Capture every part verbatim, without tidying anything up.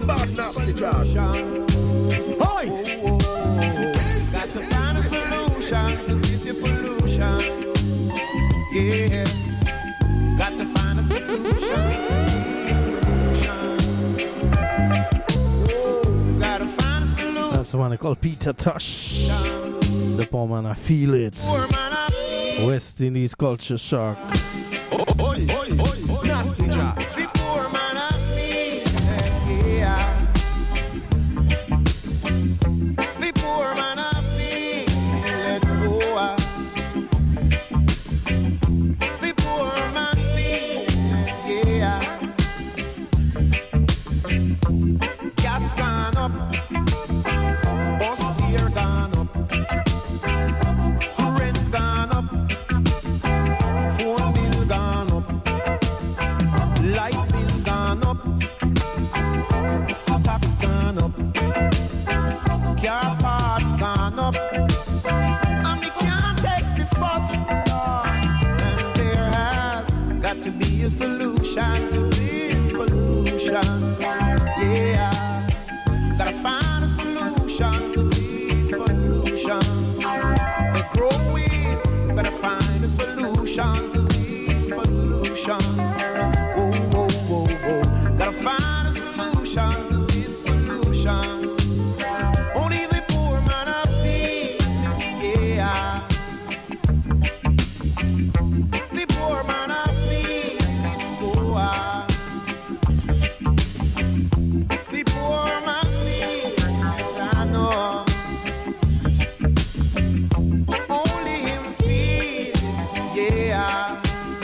Bad nasty Josh. Oi! Got to find a solution to this your pollution. Yeah. Got to find a solution to this pollution. Oh, gotta find a solution. That's the one I call Peter Tosh. The poor man, I feel it. Poor man, I feel West Indies Culture Shock. Oi, oi, oi, oi, nasty Josh. the poor man, I feel it. Yeah. The poor man, I feel it. Oh, the poor man feel it. Yeah. Gas gone up. Bus fare gone up. Rent gone up. Phone bill gone up. Light bill gone up. Tax gone up. Car parts gone up. And we can't take the fuss. And there has got to be a solution to this pollution. Yeah. Gotta find a solution to this pollution. We're growing. Gotta find a solution to this pollution. Whoa, whoa, whoa, whoa. Gotta find a solution to this pollution. Only the poor man I feel. Yeah. The poor man I feel. Oh, ah. The poor man feels. I know. Only him feels. Yeah.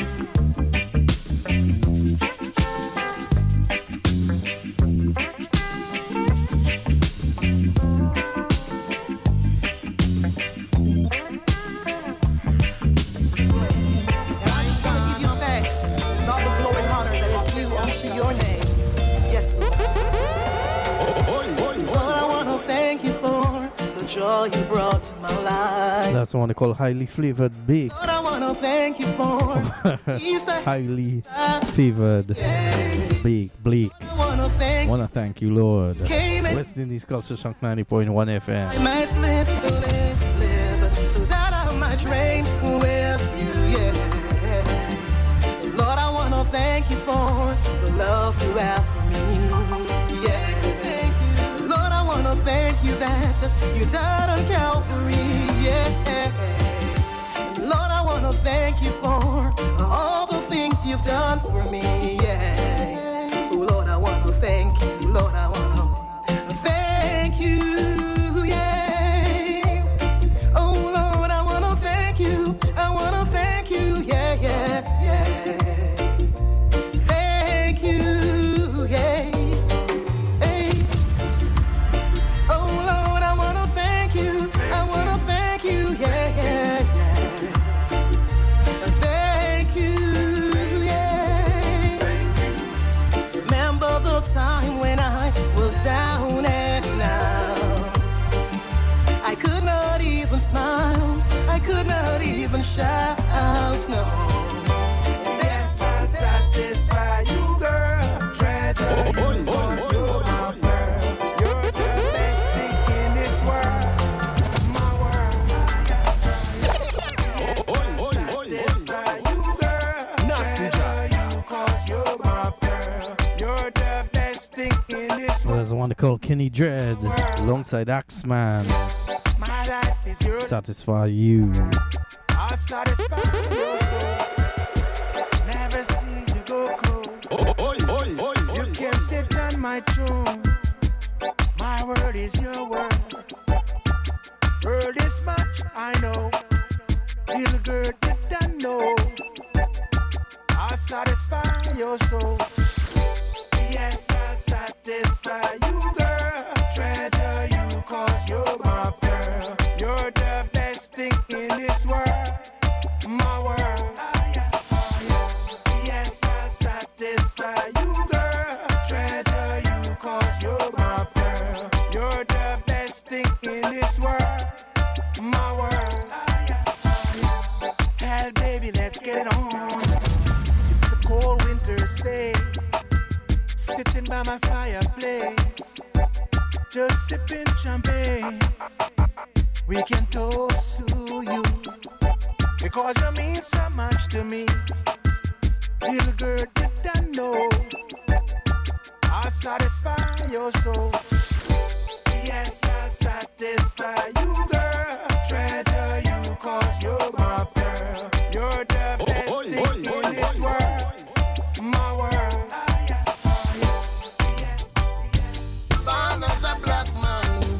I just want to give you thanks and all the glory and honor that is due unto your name. Yes, Lord. Lord, I want to thank you for the joy you brought to my life. That's the one they call Highly Flavored Bake. Lord, I want to thank you for peace and Highly Flavored Bake. Bleak. I want to thank Wanna thank you, Lord. Came in- West Indies Culture Shock ninety point one F M. I might live, live, live, so that I might reign with you, yeah. Lord, I want to thank you for the love you have for me, yeah. Lord, I want to thank you that you died on Calvary, yeah. Lord, I want to thank you for all the things you've done for me, yeah. Oh, Lord, I want to thank you, Lord, I want to thank you, yeah. Oh, Lord, I want to thank you, I want to thank you, yeah, yeah, yeah. Thank you, yeah. Hey. Oh, Lord, I want to thank you, I want to thank you, yeah, yeah, yeah. Thank you, yeah. Remember the time when I was down and out. I could not even smile, I could not even shout, no. Yes, I'll satisfy you, girl. Treasure you, Oi, oi, cause oi, you're oi, my oi. girl. You're the best thing in this world, my world. Yes, Oi, I'll oi, oi, oi, satisfy you, girl. Nasty Treasure you, cause you're my girl. You're the best thing in this world. There's the one they call Kenny Dread alongside Axeman. My life is your Satisfy you. I'll satisfy your soul. Never see you go cold. Oi, oi, oi, oi, You oi. can sit on my throne. My word is your word. Heard this much, I know. Little girl didn't know. I'll satisfy your soul. Yes, I'll satisfy you, girl. Treasure you, cause you're my pearl. You're the best thing in this world, my world. Yes, I'll satisfy you, girl. Treasure you, cause you're my pearl. You're the best thing in this world, my world. Hell, baby, let's get it on. It's a cold winter's day. sitting by my fireplace, just sipping champagne. We can toast to you because you mean so much to me. Little girl, did I know I'll satisfy your soul? Yes, I'll satisfy you, girl. Treasure you cause you're my pearl. You're the best oh, thing oi, oi, in oi, this oi, world, oi. My world. Oh, yeah, oh, yeah, yeah. Born as a black man,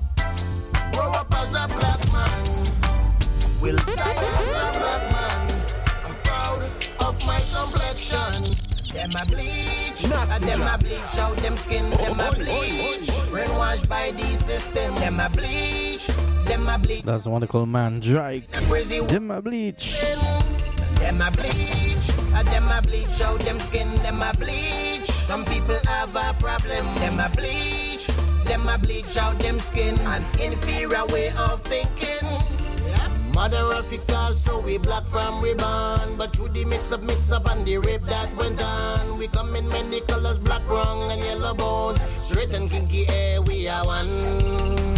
grow up as a black man, will die as a black man. I'm proud of my complexion. Them a bleach, and them a bleach out them skin. Them a bleach, brainwashed by the system. Them a bleach, them a bleach. That's the one they call man Drake. Them a bleach. Them a bleach, and them a bleach out them skin. Them a bleach. Some people have a problem. Them a bleach, them a bleach out them skin. An inferior way of thinking. Mother Africa, so we black from we born. But through the mix up, mix up and the rape that went on, we come in many colors, black, wrong and yellow bone. Straight and kinky air, we are one.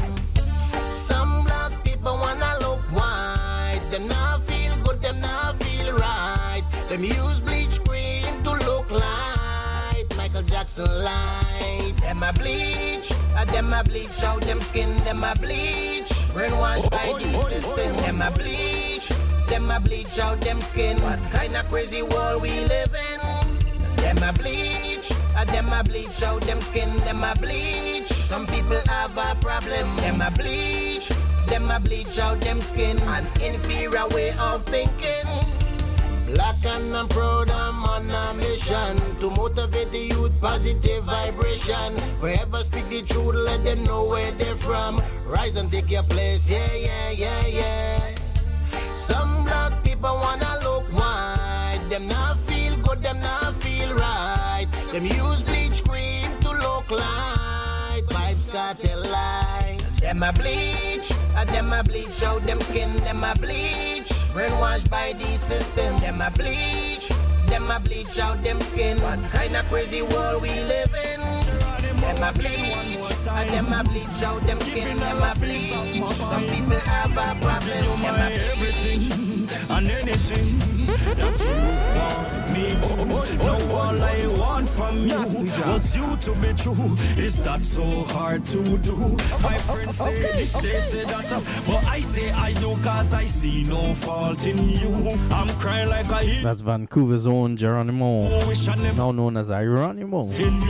Some black people wanna look white. Them not feel good, them not feel right. Them use bleach cream to look like Michael Jackson light. Them a bleach, and them a bleach out them skin. Them a bleach, brainwashed by the system. Them a bleach, them a bleach out them skin. What kind of crazy world we live in? Them a bleach, and them a bleach out them skin. Them a bleach. Some people have a problem. Them a bleach, them a bleach out them skin. An inferior way of thinking. Black and I'm proud, I'm on a mission to motivate the youth, positive vibration. Forever speak the truth, let them know where they're from. Rise and take your place, yeah, yeah, yeah, yeah. Some black people wanna look white. Them not feel good, them not feel right. Them use bleach cream to look like Vybz Kartel light. Them a bleach, and them a bleach out them skin. Them a bleach, brainwashed by the system. Them a bleach, them a bleach out them skin. What kind of crazy world we live in? Them a bleach, and them a bleach out them skin. Them a bleach. Some people have a problem. Them a everything and anything that you want me to. No all I want from you was you to be true. Is that so hard to do? My friends say this, they say that, but I say I do cause I see no fault in you. I'm crying like a hit. That's Vancouver's own Geronimo, now known as Ironimo,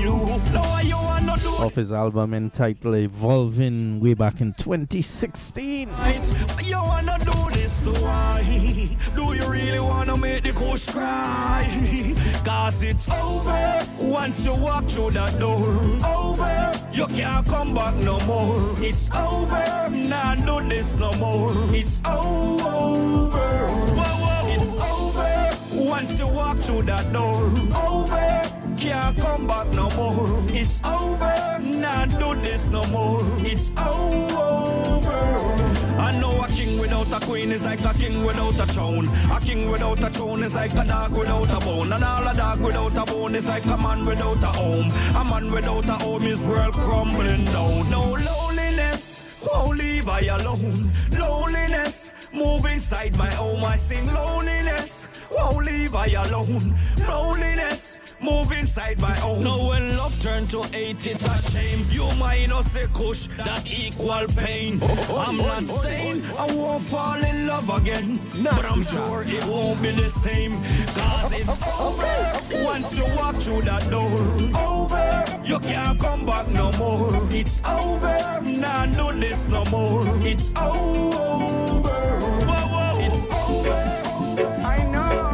of his album entitled Evolving way back in twenty sixteen. You wanna do this to why? Do you really wanna make the coach cry? Cause it's over once you walk through that door. Over, you can't come back no more. It's over, nah do this no more. It's over. Whoa, whoa. It's over once you walk through that door. Over, can't come back no more. It's over, nah do this no more. It's over. I know a king without a queen is like a king without a throne. A king without a throne is like a dog without a bone. And all a dog without a bone is like a man without a home. A man without a home is world crumbling down. No loneliness, won't leave I alone. Loneliness, move inside my home. I sing loneliness, won't leave I alone. Loneliness, move inside my own. Now when love turn to hate, it's a shame. You minus the kush, that equal pain. I'm not saying I won't fall in love again, but I'm sure it won't be the same. Cause it's over once you walk through that door. Over, you can't come back no more. It's over, nah do this no more. It's over. Whoa, whoa. It's over. I know.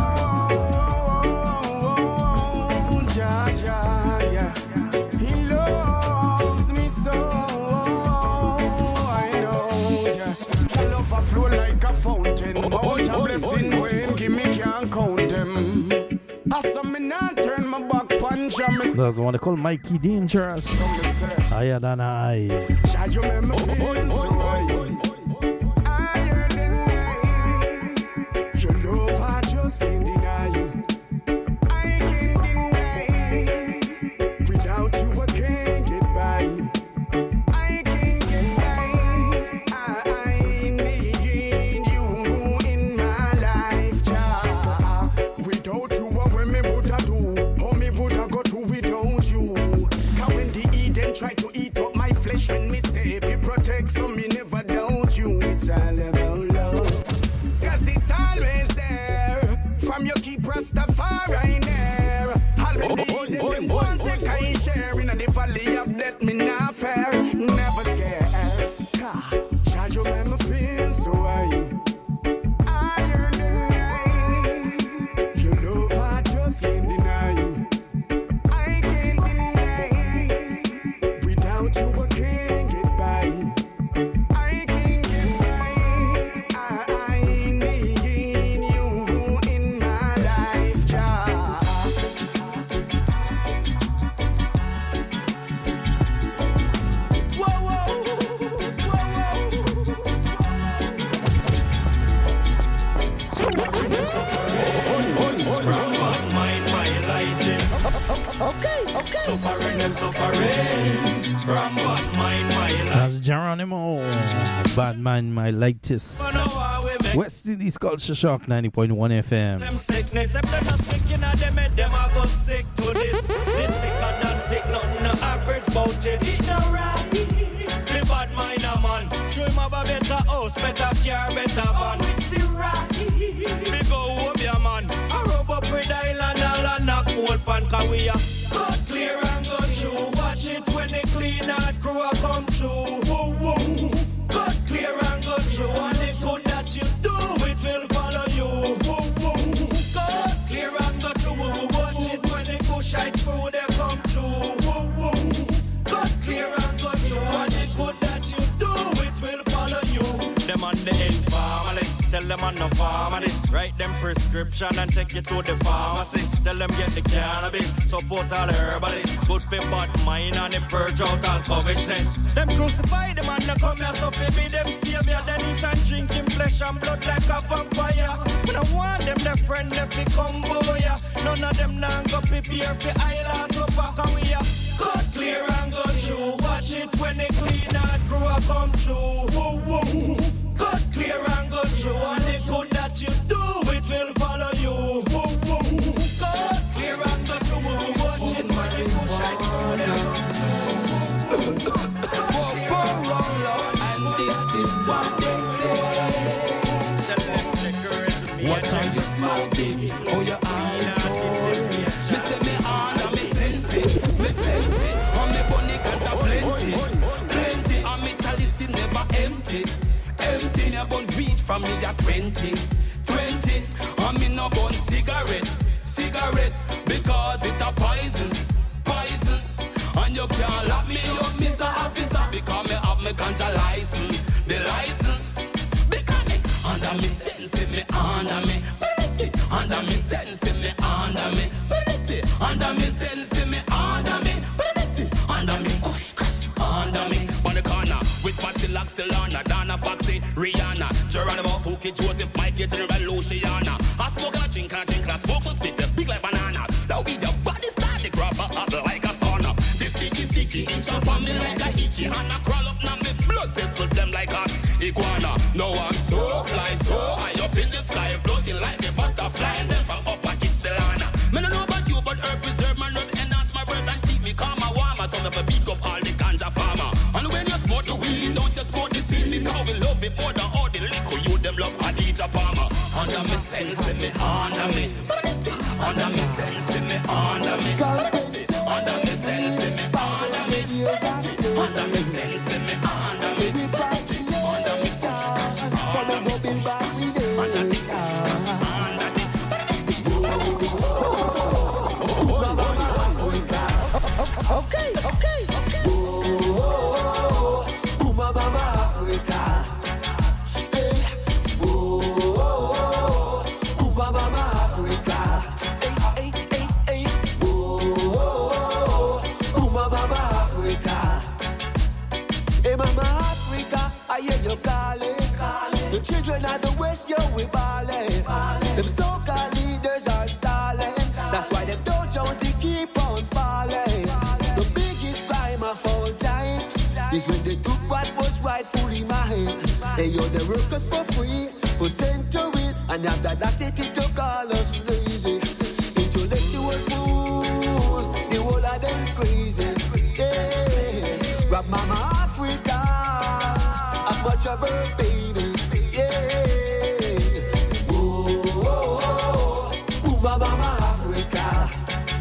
Flow like a fountain, oh, oh, oh, a blessing oh, oh, when give me can't count them. I saw me not turn my back punch. That's the one they call Mikey Dangerous. Higher than I. You make me feel so right. Higher than I. Your love I just can't deny you. I can't deny. push when me step, you protect, so me never doubt you. It's all about love, cause it's always there. From your keep Rastafari there. All me oh, need oh, them oh, want take oh, I share. In the valley of death, me not fair, never scared. Charge you make me feel so high. Higher than I. Your love I just can't deny. I can't deny. Without you I can't get by. I can't get by. I need you in my life, child. Whoa, whoa, whoa, whoa. From my mind, my lighting. Okay, okay. Suffering them suffering. From bad mind, my light. That's Geronimo. Bad Man, my latest. West Indies Culture Shock ninety point one F M. Them sickness, if they're not sick, you know, they make them a go sick to this. This sicker than sick, nothing no average about it. It no right. The bad mind a man. Show him have a better house, better car, better van. It's the right. We go home, yeah, man. I rub up with island, all and knock old pan, cause we are cut clear and go through. Watch it when they clean and crew a come through. Woo, woo. Cut clear and go through, and the good that you do, it will follow you. Woo, woo. Cut clear and go through. Watch it when they push right through, they come through. Woo, woo. Cut clear and go through, and the good that you do, it will follow you. Them on the informal list, tell them on the pharmacist. Write them prescription and take you to the pharmacist. Tell them get the cannabis, support all the herbalists. Good for bad mind and they purge out all covetousness. Them crucify them and they come here so be them savior. Then he can drink him flesh and blood like a vampire. But I want them their friend if he come boy. None of them now go prepare for island supper. Can we uh, cut clear and go through. Watch it when they clean and crew a come through. Woo, woo. Cut clear and go through, and the good that you do, it will follow you. Woo, woo. Cut clear and go through, watch it when they push right through them. And this is what they say. What are you smoking? Oh, your eyes so me say me honor, me sense it, me sense it. On me bunny ganja plenty, plenty. And me chalice it never empty. Empty, I bun weed from me at twenty, twenty. And me no bun cigarette, cigarette, because it a poison, poison. And you can't lock me up, Mister Officer, because me have me ganja license, the license. Because me under me sense, me under me, under me sense, me under me, under me sense, me under me, under me, under me. On the corner with Patsy Laxilana, Dana Foxy, Rihanna, Geronimo, Suki, Joseph, Mike, General Luciana. I smoke and I drink and I drink and I smoke so spit the big like banana. Now be your body start the grab up like a sauna. This sticky sticky inch up on me like a icky, and I crawl up now me blood vessel them like a iguana. Now I'm so fly so high up in the sky, floating like a butterfly, and then from up I get Selana. Me no know about you, but herb preserve my nerve, enhance my breath and keep me calm and warm. So never pick up all the ganja farmer. And when you smoke the weed, don't just smoke the seed, because we love it more than all the liquor. You them love Adija Palmer. Under me sense me, under me, under me sense me, under me, under me sense me, under me, under me sense me, under me, under me, under me, Okay, okay, okay. Oh, Buma Baba Africa. Hey. Oh, Buma Baba Africa. Hey, hey, hey, hey. Oh, Buma Baba Africa. Hey, Mama Africa, I hear you calling. The children of the West, yo, we balling. Them so-called leaders are stalling. That's why them don't Jonesy keep on falling. Is when they took what was rightfully mine. They owe the workers for free for centuries, and have the audacity to call us lazy. Intellectual fools, the whole of them crazy. Yeah, Rap Mama Africa. Barbados, yeah. Oh, oh, oh, Ooh, Baba, Africa.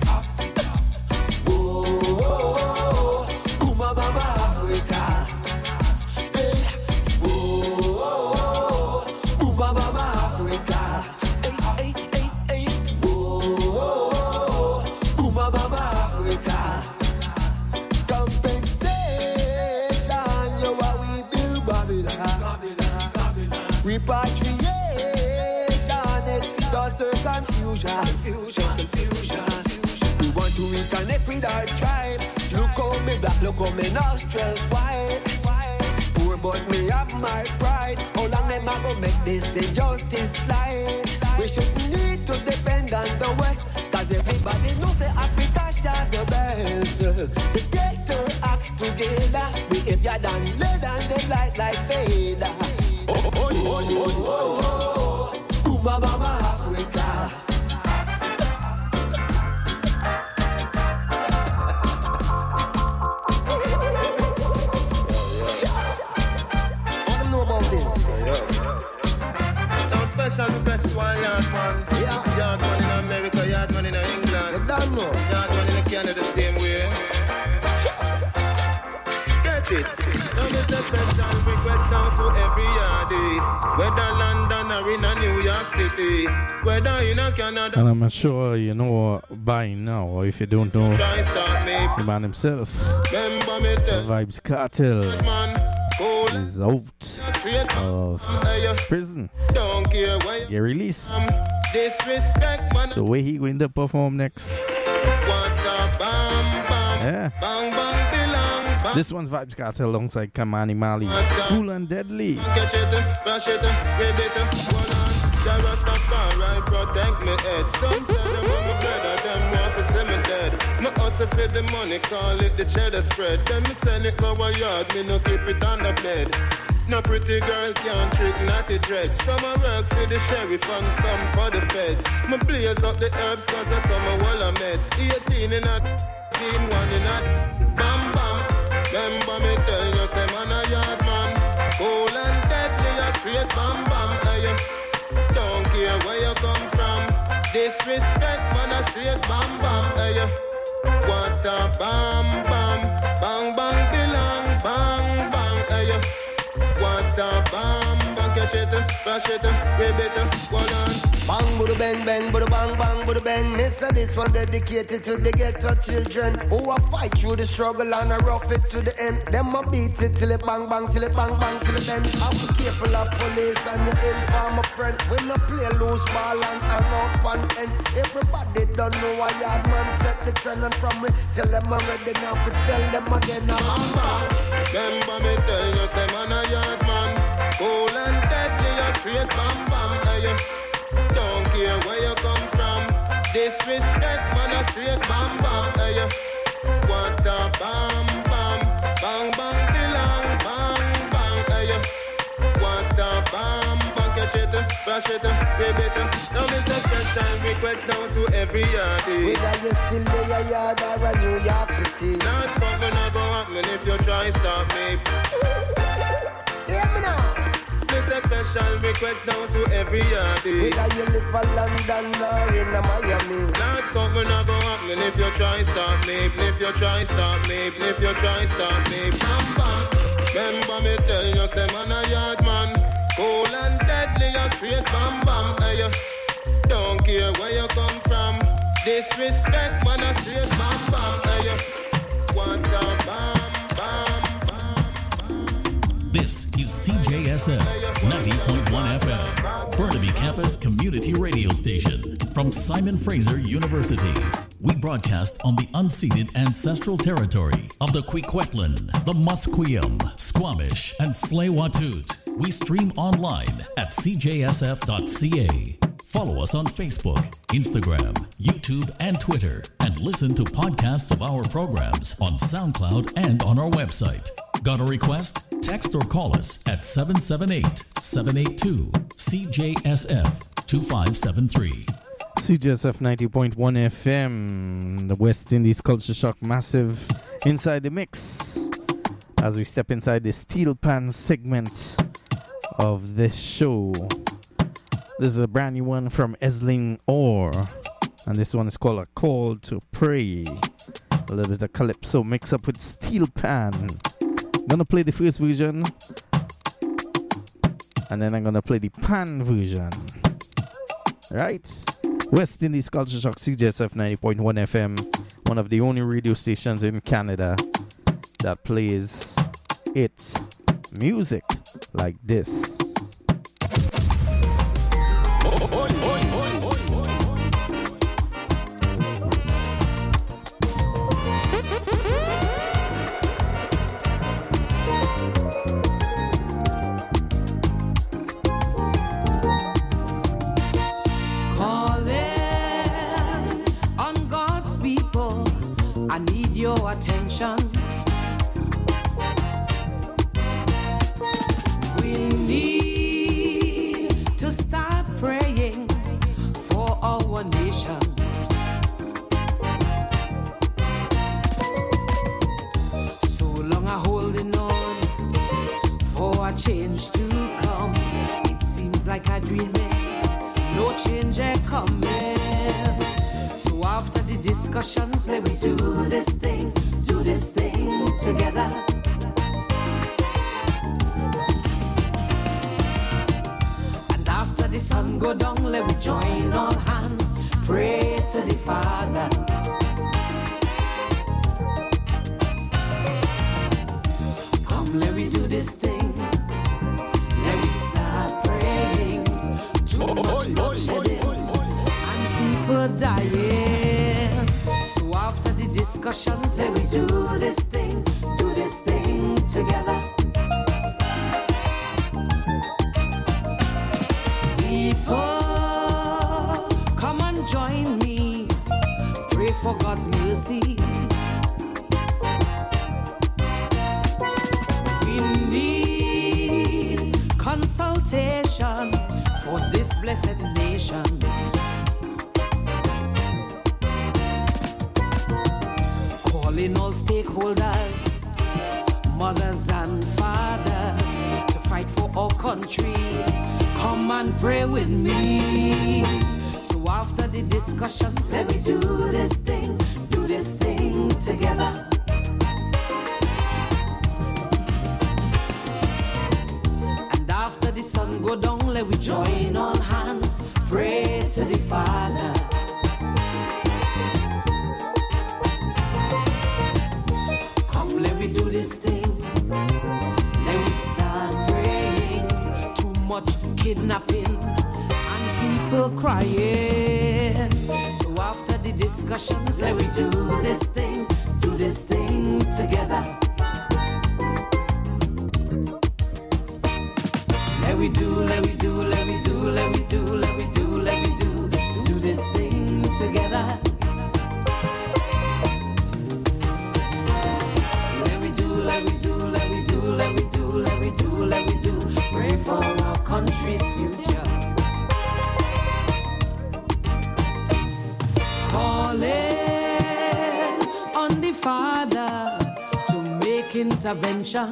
Oh, oh, oh, Ooh, Baba, Africa. Hey. Oh, oh, oh, Ooh, Baba, Africa. Hey, hey, hey, hey. Oh, oh, oh, Ooh, Baba, Africa. Compensation, you are we build Babylon. Repatriation, exodus or confusion. Confusion, confusion. We want to reconnect with our tribe. Look how me black, look how me nostrils white. Poor but me have my pride. How long them a go make this injustice slide? We shouldn't need to depend on the West, cause everybody knows that Africa share the best. Let's get our acts together. Behavior than lead and them light like fader. Oh, oh, oh, oh, oh, oh, Ooh, Baba, Africa. What do you know about this? Now special request one yard man. Yeah. Yard man in America, yard man in England. You don't know. Yard man in Canada, same way. Get it. Now this a special request now to every yardie. Whether London or in a New York City. Whether in a Canada. And I'm sure you know by now, or if you don't know, Try start me. the man himself, Remember me tell Vibes Cartel, man. Cool. is out Straight of Hey, prison. don't care where you Get released. disrespect man. So where he going to perform next? What a bam bam. Yeah. Bang bang belong. Bang. This one's Vibes Cartel alongside Kamani Mali. Cool and Deadly. Catch it, flash it, rib it, one on. Jarrastafari protect me head. Some say them want me better, them want to see me dead. Me hustle for the money, call it the cheddar spread. Then me sell it go a yard, me no keep it on the bed. No pretty girl can't trick naughty dreads. Some a work for the sheriff and some for the feds. Me blaze up the herbs cause I some a wall of meds. eighteen in a team, one in a bam bam. Remember me tell you, say man a yard man. Cool and deadly, a straight bam bam. Hey, don't care where you come from. Disrespect, man, a straight bam bam. Hey, what a bam bam. Bang bang belong, bang bang. Hey, what a bam bang. Catch it, flash it, rib it, one on. Bang, budu bang, bang, budu bang, bang, budu bang. Mister This one dedicated to the ghetto children who a fight through the struggle and a rough it to the end. Them a beat it till it bang, bang, till it bang, bang, till it bend. Have to be careful of police and your informer friend. We no play loose ball and hang up on ends. Everybody don't know why yard man set the trend, and from we tell them I'm ready now to tell them again. I'm bang, bang. Remember me tell you, say man a yard man. Cool and deadly, a straight bam bam. Hey, don't care where you come from. Disrespect, man, a straight bam bam. Hey, what a bam bam. Bang bang belong, bang bang. Hey, what a bam bang. Catch it, flash it, rib it. Now this a special request now to every yardie. Whether you still there a yard or a New York City. Now it's something not go happen if you try stop me. Hear me now. This a special request now to every yardie. Whether you live in London or in Miami. Now it's something not go happen if you try stop me. If you try stop me. If you try stop me. Bam bam. Remember me tell you, say man a yard man. Cool and deadly, a straight bam bam. Hey, don't care where you come from. Disrespect, man, a straight bam bam. Hey, what a bam bam bam. This is C J S F ninety point one F M, Burnaby Campus Community Radio Station from Simon Fraser University. We broadcast on the unceded ancestral territory of the Kwikwetlan, the Musqueam, Squamish, and Tsleil-Waututh. We stream online at c j s f dot c a. Follow us on Facebook, Instagram, YouTube, and Twitter, and listen to podcasts of our programs on SoundCloud and on our website. Got a request? Text or call us at seven seven eight, seven eight two, C J S F two five seven three. C J S F ninety point one F M, the West Indies Culture Shock Massive inside the mix. As we step inside the Steel Pan segment of this show. This is a brand new one from Esling Orr, and this one is called A Call to Pray. A little bit of calypso mixed up with steel pan. I'm gonna play the first version, and then I'm gonna play the pan version. Right? West Indies Culture Shock, C J S F ninety point one F M, one of the only radio stations in Canada that plays it music like this. Your attention. We need to start praying for our nation. So long I'm holding on for a change to come. It seems like I'm dreaming, no change is coming. So after the discussions, let me do this thing, do this thing together. And after the sun go down, let me join all hands, pray to the Father. Come, let me do this thing, let me start praying. Too much bloodshed and people dying. So after the discussions, let me do this thing, do this thing together. People, come and join me, pray for God's mercy. We need consultation for this blessed nation. Calling all stakeholders, mothers and fathers, to fight for our country. Come and pray with me. So after the discussions, let me do this thing, do this thing together. And after the sun go down, let we join all hands, pray to the Father. Come, let me do this thing. Let me start praying. Too much kidnapping and people crying. So after the discussions, let me do this thing, do this thing together. Let me do, let me do, let me do, let me do, let me do, let me do, do this thing together. Let me do, let me do, let me do, let me do, let me do, let me do, pray for our country's future. Calling on the Father to make intervention,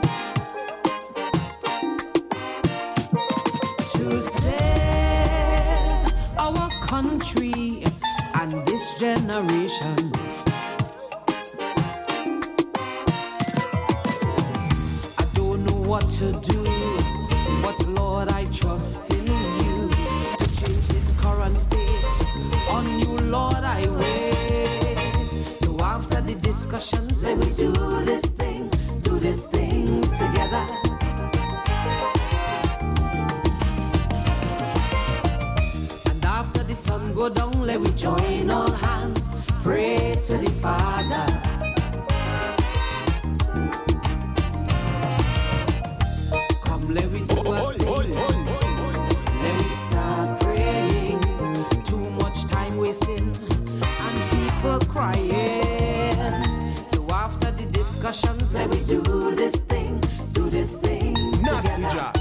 to save our country and this generation. I don't know what to do, but Lord, I trust in you to change this current state. On you, Lord, I wait. So after the discussions, let me do this thing, do this thing together. And after the sun go down, let me join all hands, pray to the Father. Come, let me do a thing. Let me start praying. Too much time wasting and people crying. So after the discussions, let me do this thing, do this thing together.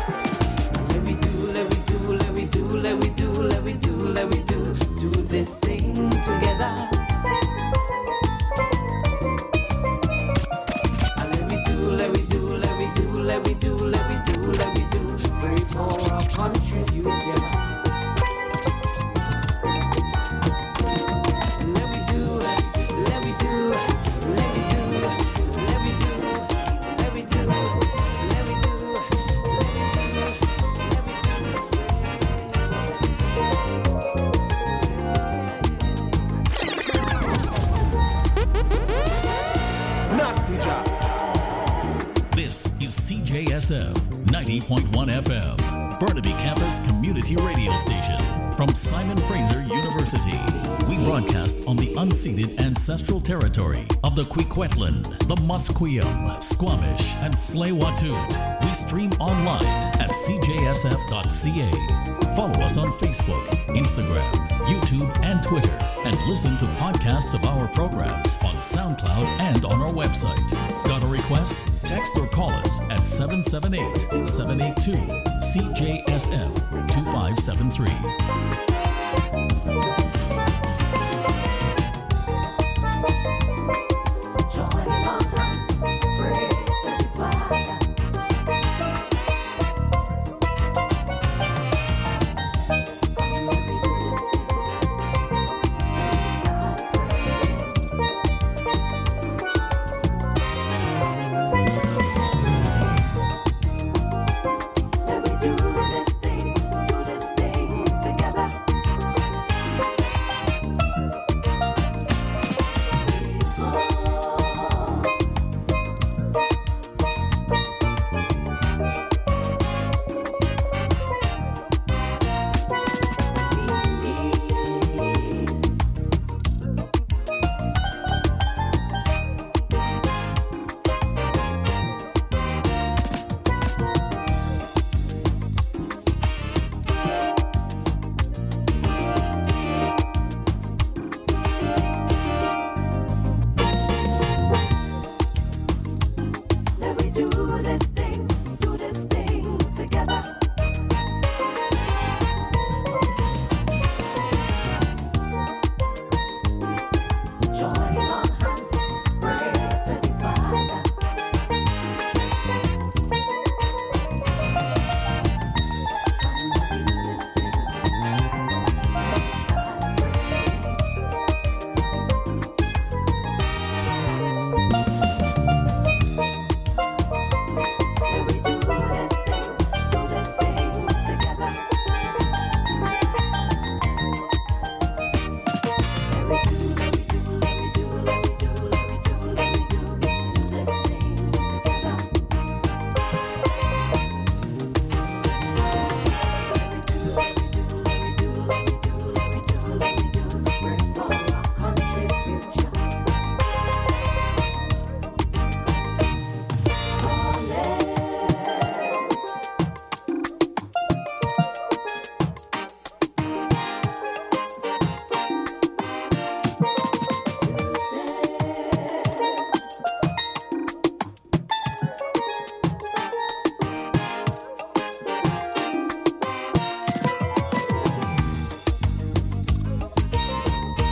Let me do, let me do, let me do, let me do, let me do, let me do, do this thing. S F ninety point one F M, Burnaby Campus Community Radio Station. From Simon Fraser University, we broadcast on the unceded ancestral territory of the Kwikwetlan, the Musqueam, Squamish, and Tsleil-Waututh. We stream online at c j s f dot c a. Follow us on Facebook, Instagram, YouTube, and Twitter, and listen to podcasts of our programs on SoundCloud and on our website. Got a request? Text or call us at seven seven eight, seven eight two, C J S F two five seven three.